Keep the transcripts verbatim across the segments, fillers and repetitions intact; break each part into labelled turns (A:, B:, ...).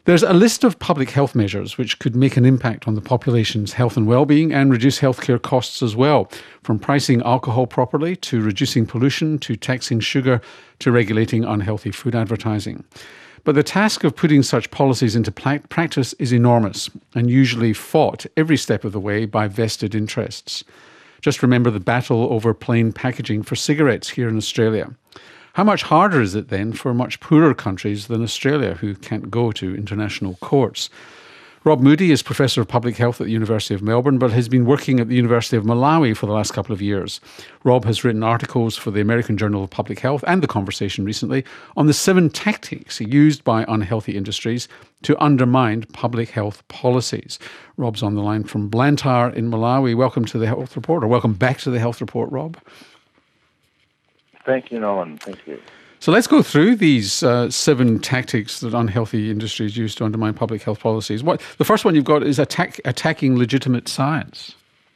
A: There's a list of public health measures which could make an impact on the population's health and well-being and reduce healthcare costs as well, from pricing alcohol properly to reducing pollution to taxing sugar to regulating unhealthy food advertising. But the task of putting such policies into practice is enormous and usually fought every step of the way by vested interests. Just remember the battle over plain packaging for cigarettes here in Australia. How much harder is it then for much poorer countries than Australia who can't go to international courts? Rob Moody is Professor of Public Health at the University of Melbourne, but has been working at the University of Malawi for the last couple of years. Rob has written articles for the American Journal of Public Health and The Conversation recently on the seven tactics used by unhealthy industries to undermine public health policies. Rob's on the line from Blantyre in Malawi. Welcome to the Health Report, or welcome back to the Health Report, Rob.
B: Thank you, Nolan. Thank you.
A: So let's go through these uh, seven tactics that unhealthy industries use to undermine public health policies. What the first one you've got is attack, attacking legitimate science.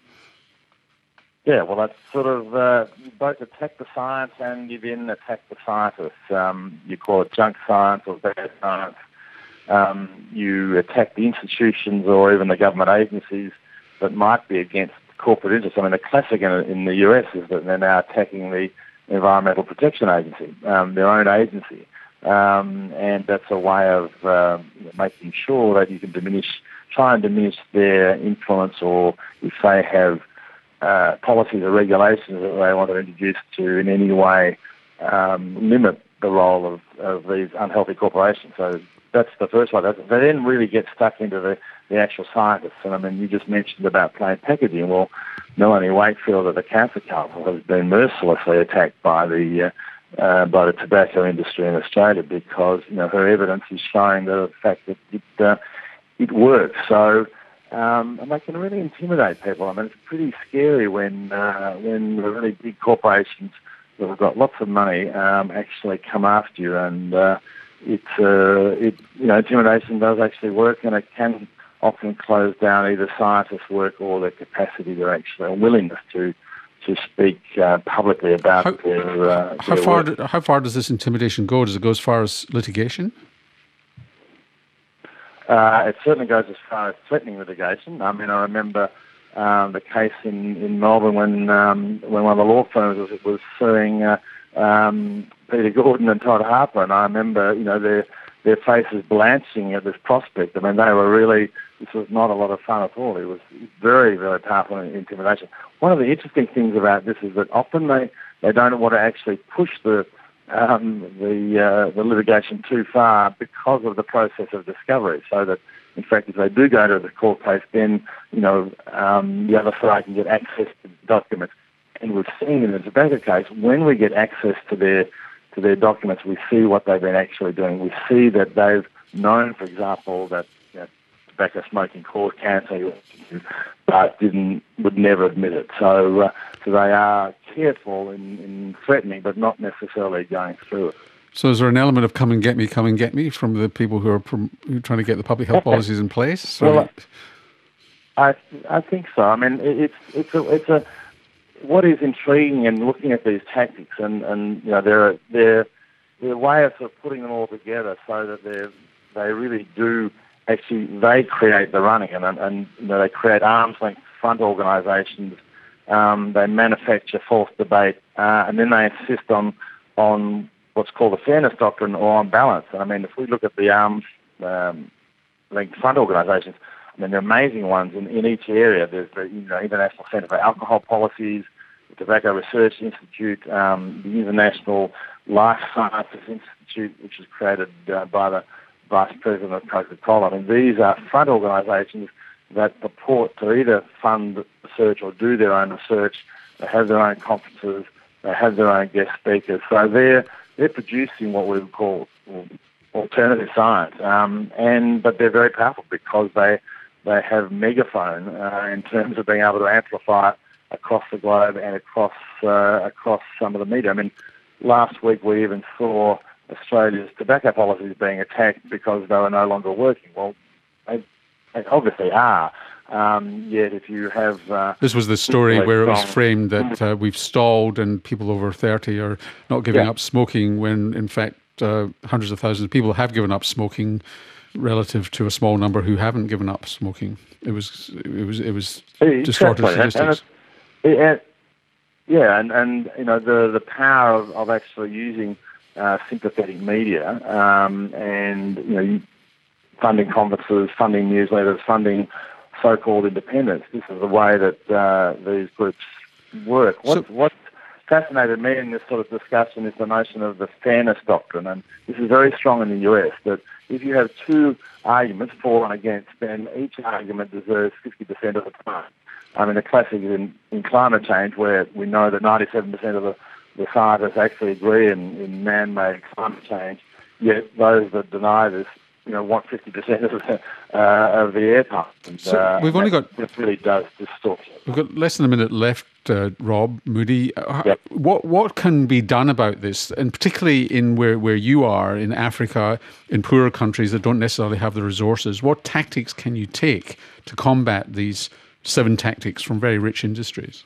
B: Yeah, well, that's sort of uh, you both attack the science and you then attack the scientists. Um, you call it junk science or bad science. Um, you attack the institutions or even the government agencies that might be against corporate interests. I mean, the classic in, in the U S is that they're now attacking the Environmental Protection Agency, um, their own agency. Um, and that's a way of uh, making sure that you can diminish, try and diminish their influence, or if they have uh, policies or regulations that they want to introduce to in any way um, limit the role of, of these unhealthy corporations. So that's the first one. They then really get stuck into the, the actual scientists. And I mean, you just mentioned about plain packaging. Well, Melanie Wakefield of the Cancer Council has been mercilessly attacked by the uh, uh, by the tobacco industry in Australia because you know her evidence is showing the fact that it uh, it works. So um, and they can really intimidate people. I mean, it's pretty scary when uh, when the really big corporations that have got lots of money um, actually come after you, and uh, it uh, it you know intimidation does actually work, and it can often close down either scientists' work or their capacity to actually, or willingness to to speak uh, publicly about
A: how,
B: their, uh,
A: how
B: their
A: far
B: work.
A: Do, how far does this intimidation go? Does it go as far as litigation?
B: Uh, it certainly goes as far as threatening litigation. I mean, I remember um, the case in, in Melbourne when um, when one of the law firms was, was suing uh, um, Peter Gordon and Todd Harper, and I remember, you know, their their faces blanching at this prospect. I mean, they were really, this was not a lot of fun at all. It was very, very powerful intimidation. One of the interesting things about this is that often they, they don't want to actually push the um, the uh, the litigation too far because of the process of discovery. So that, in fact, if they do go to the court case, then you know um, the other side can get access to documents. And we've seen in the tobacco case, when we get access to their to their documents, we see what they've been actually doing. We see that they've known, for example, that you know, tobacco smoking caused cancer, but didn't would never admit it. So, uh, so they are careful in, in threatening, but not necessarily going through it.
A: So, is there an element of "come and get me, come and get me" from the people who are, prom- who are trying to get the public health policies in place? So,
B: well, I I think so. I mean, it's it's a it's a what is intriguing in looking at these tactics, and, and you know, they're they're they're ways of putting them all together so that they they really do actually they create the running, and and you know, they create arm's length front organisations. Um, they manufacture false debate, uh, and then they insist on on what's called the fairness doctrine or on balance. And I mean, if we look at the arm's um, length front organisations, I mean, they're amazing ones in, in each area. There's the you know, International Centre for Alcohol Policies, the Tobacco Research Institute, um, the International Life Sciences Institute, which was created uh, by the Vice President of Coca-Cola. I mean, these are front organisations that purport to either fund research or do their own research. They have their own conferences. They have their own guest speakers. So they're they're producing what we would call alternative science, um, and but they're very powerful because they they have megaphone uh, in terms of being able to amplify across the globe and across uh, across some of the media. I mean, last week we even saw Australia's tobacco policies being attacked because they were no longer working. Well, they, they obviously are. Um, yet if you have... Uh,
A: this was the story where it was framed that uh, we've stalled and people over thirty are not giving
B: yeah.
A: up smoking when, in fact, uh, hundreds of thousands of people have given up smoking relative to a small number who haven't given up smoking. It was it was it was
B: Exactly.
A: distorted
B: And- and
A: statistics.
B: it- it- yeah, and, and you know the the power of, of actually using uh, sympathetic media um, and you know funding conferences, funding newsletters, funding so-called independents. This is the way that uh, these groups work. What
A: So-
B: what fascinated me in this sort of discussion is the notion of the fairness doctrine, and this is very strong in the U S, that if you have two arguments, for and against, then each argument deserves fifty percent of the time. I mean, the classic is in, in climate change, where we know that ninety-seven percent of the, the scientists actually agree in, in man-made climate change, yet those that deny this, you know, want fifty percent of the, uh, of the airtime. And,
A: So
B: uh,
A: we've only
B: that,
A: got-
B: This really does distort it.
A: We've got less than a minute left, uh, Rob Moody. Uh,
B: Yep.
A: What what can be done about this, and particularly in where, where you are, in Africa, in poorer countries that don't necessarily have the resources? What tactics can you take to combat these seven tactics from very rich industries?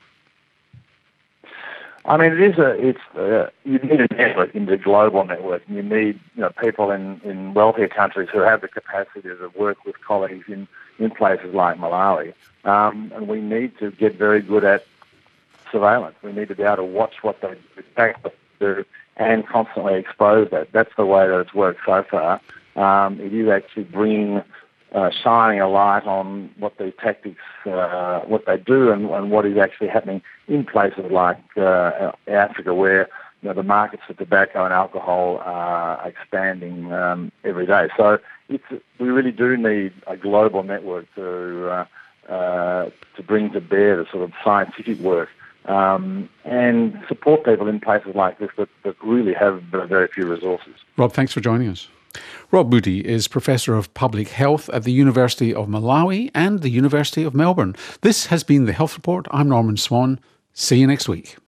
B: I mean, it is a, it's, uh, you need a network, you need a global network, and you need, you know, people in, in wealthier countries who have the capacity to work with colleagues in, in places like Malawi. Um, and we need to get very good at surveillance. We need to be able to watch what they do and constantly expose that. That's the way that it's worked so far. Um, it is actually bringing, uh, shining a light on what these tactics, uh, what they do, and, and what is actually happening in places like uh, Africa, where you know the markets for tobacco and alcohol are expanding um, every day. So it's, we really do need a global network to uh, uh, to bring to bear the sort of scientific work um, and support people in places like this that, that really have very few resources.
A: Rob, thanks for joining us. Rob Moody is Professor of Public Health at the University of Malawi and the University of Melbourne. This has been The Health Report. I'm Norman Swan. See you next week.